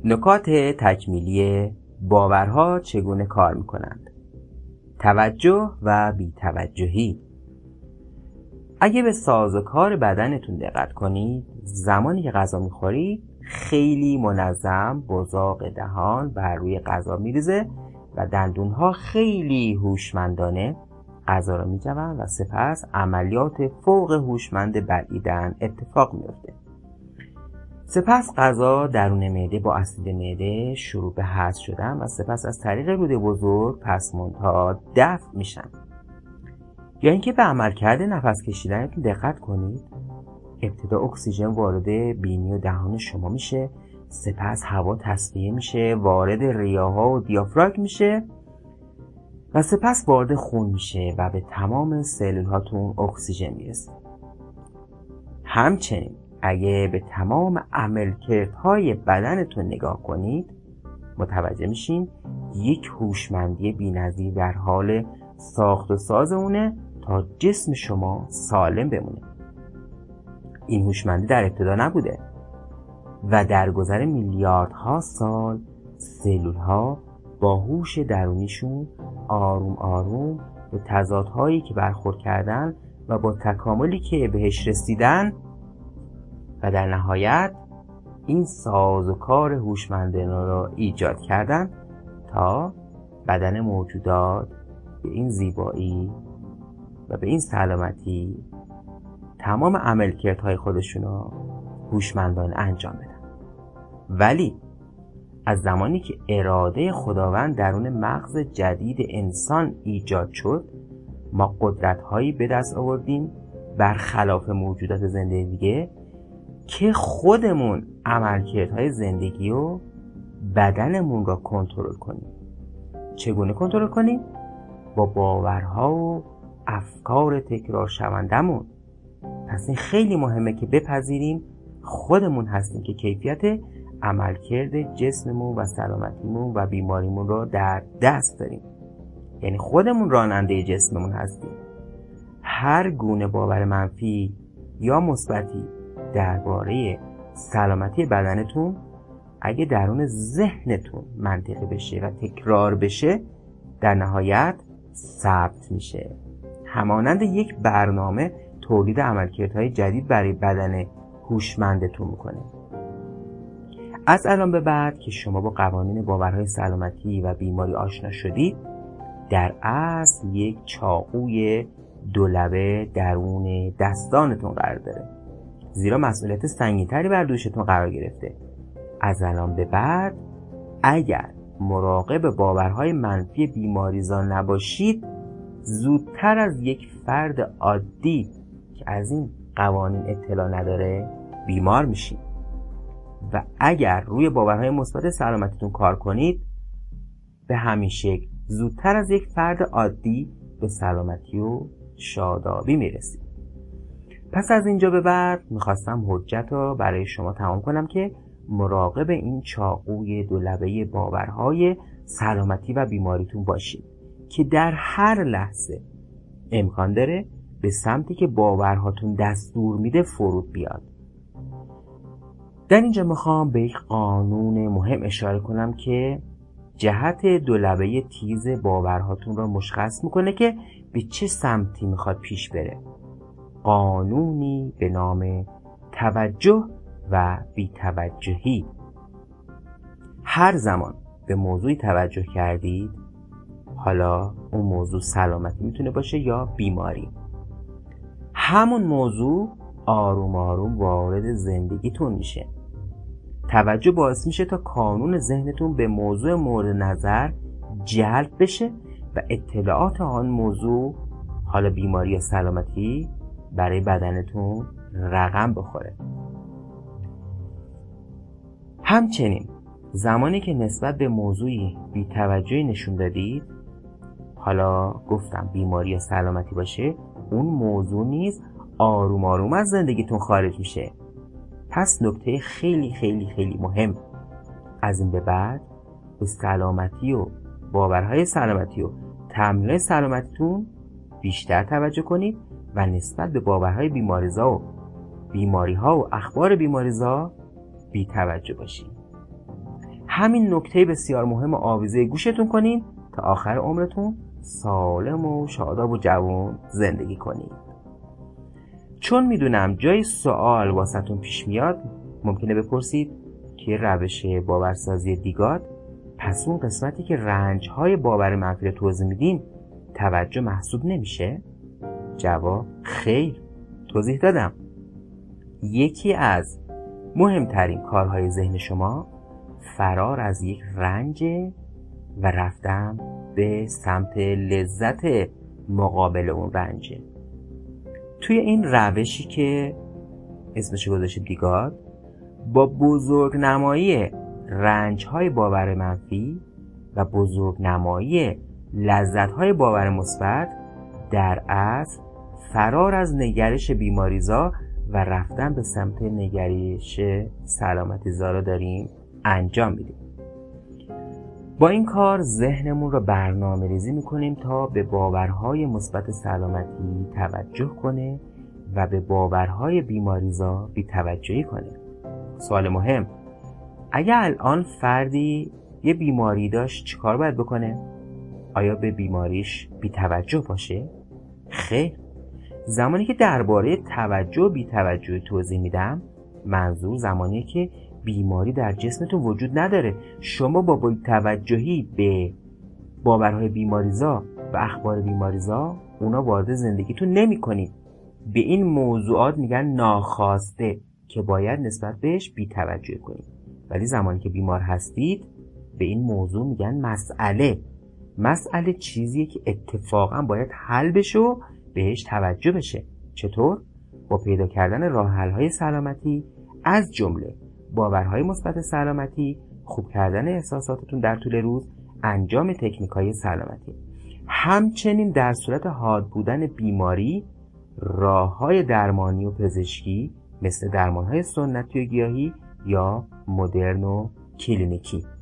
نکات تکمیلی باورها چگونه کار میکنند؟ توجه و بی‌توجهی. اگه به سازوکار بدنتون دقت کنید، زمانی که غذا میخورید خیلی منظم بزاق دهان بر روی غذا میریزه و دندونها خیلی هوشمندانه غذا را میجوند و سپس عملیات فوق هوشمند بلعیدن اتفاق میفته. سپس غذا درون معده با اسید معده شروع به هضم شدن و سپس از طریق روده بزرگ پسماندها دفع میشن. یا اینکه به عملکرد نفس کشیدنتون دقت کنید. ابتدا اکسیژن وارد بینی و دهان شما میشه، سپس هوا تصفیه میشه، وارد ریه‌ها و دیافراگم میشه و سپس وارد خون میشه و به تمام سلول هاتون اکسیژن میرسه. همچنین اگه به تمام عملکردهای بدنتون نگاه کنید، متوجه میشین یک هوشمندی بی‌نظیر در حال ساخت و ساز اونه تا جسم شما سالم بمونه. این هوشمندی در ابتدا نبوده و در گذر میلیاردها سال سلول ها با هوش درونیشون آروم آروم به تضادهایی که برخورد کردن و با تکاملی که بهش رسیدن و در نهایت این سازوکار هوشمندانه را ایجاد کردن تا بدن موجودات به این زیبایی و به این سلامتی تمام عملکردهای خودشون رو هوشمندانه انجام بدن. ولی از زمانی که اراده خداوند درون مغز جدید انسان ایجاد شد، ما قدرت‌هایی به دست آوردیم برخلاف موجودات زنده دیگه که خودمون عملکردهای زندگی و بدنمون را کنترل کنیم. چگونه کنترل کنیم؟ با باورها و افکار تکرار شوندمون. پس این خیلی مهمه که بپذیریم خودمون هستیم که کیفیت عملکرد جسممون و سلامتیمون و بیماریمون رو در دست داریم. یعنی خودمون راننده جسممون هستیم. هر گونه باور منفی یا مثبتی درباره سلامتی بدنتون اگه درون ذهنتون منطقی بشه و تکرار بشه، در نهایت ثبت میشه. همانند یک برنامه تولید عملکردهای جدید برای بدن هوشمندتون میکنه. از الان به بعد که شما با قوانین باورهای سلامتی و بیماری آشنا شدید، در اصل یک چاقوی دولبه درون دستانتون قرار داره، زیرا مسئولیت سنگین‌تری بر دوشتون قرار گرفته. از الان به بعد اگر مراقب باورهای منفی بیماریزا نباشید، زودتر از یک فرد عادی که از این قوانین اطلاع نداره بیمار میشید. و اگر روی باورهای مثبت سلامتیتون کار کنید، به همین شکل زودتر از یک فرد عادی به سلامتی و شادابی میرسید. پس از اینجا به بعد میخواستم حجت رو برای شما تمام کنم که مراقب این چاقوی دولبه باورهای سلامتی و بیماریتون باشید که در هر لحظه امکان داره به سمتی که باورهاتون دستور میده فرود بیاد. در اینجا میخوام به یک قانون مهم اشاره کنم که جهت دولبه تیز باورهاتون را مشخص میکنه که به چه سمتی میخواد پیش بره. قانونی به نام توجه و بی‌توجهی. هر زمان به موضوعی توجه کردید، حالا اون موضوع سلامتی میتونه باشه یا بیماری، همون موضوع آروم آروم وارد زندگیتون میشه. توجه باعث میشه تا کانون ذهنتون به موضوع مورد نظر جلب بشه و اطلاعات آن موضوع، حالا بیماری یا سلامتی، برای بدنتون رقم بخوره. همچنین زمانی که نسبت به موضوعی بی‌توجهی نشون دادید، حالا گفتم بیماری یا سلامتی باشه، اون موضوع نیز آروم آروم از زندگیتون خارج میشه. پس نکته خیلی خیلی خیلی مهم، از این به بعد به سلامتی و باورهای سلامتی و تمرین سلامتیتون بیشتر توجه کنید و نسبت به باورهای بیماریزا و بیماری‌ها و اخبار بیماریزا بی توجه باشید. همین نکته بسیار مهم آویزه گوشتون کنین تا آخر عمرتون سالم و شاداب و جوان زندگی کنید. چون میدونم جای سوال واسهتون پیش میاد، ممکنه بپرسید که روش باورسازی دیگاد، پس اون قسمتی که رنج‌های باور منفی رو توضیح میدین توجه محسوب نمیشه؟ جواب خیر، توضیح دادم. یکی از مهمترین کارهای ذهن شما فرار از یک رنج و رفتن به سمت لذت مقابل اون رنجه. توی این روشی که اسمش گذاشتیم دیگاد، با بزرگنمایی رنج‌های باور منفی و بزرگنمایی لذت‌های باور مثبت، در اصل فرار از نگرش بیماریزا و رفتن به سمت نگرش سلامتیزا رو داریم انجام میدیم. با این کار ذهنمون رو برنامه ریزی میکنیم تا به باورهای مثبت سلامتی توجه کنه و به باورهای بیماریزا بی‌توجهی کنه. سوال مهم: اگه الان فردی یه بیماری داشت چیکار باید بکنه؟ آیا به بیماریش بی‌توجه باشه؟ خیر. زمانی که درباره توجه و بی‌توجهی توضیح میدم، منظور زمانیه که بیماری در جسمتون وجود نداره. شما با بی‌توجهی به باورهای بیماریزا و اخبار بیماریزا اونا وارد زندگیتون نمی کنید. به این موضوعات میگن ناخواسته که باید نسبت بهش بی‌توجهی کنید. ولی زمانی که بیمار هستید به این موضوع میگن مسئله. مسئله چیزیه که اتفاقا باید حل بشه و بهش توجه بشه. چطور؟ با پیدا کردن راه حل‌های سلامتی، از جمله باورهای مثبت سلامتی، خوب کردن احساساتتون در طول روز، انجام تکنیک‌های سلامتی. همچنین در صورت حاد بودن بیماری، راه‌های درمانی و پزشکی مثل درمان‌های سنتی و گیاهی یا مدرن و کلینیکی.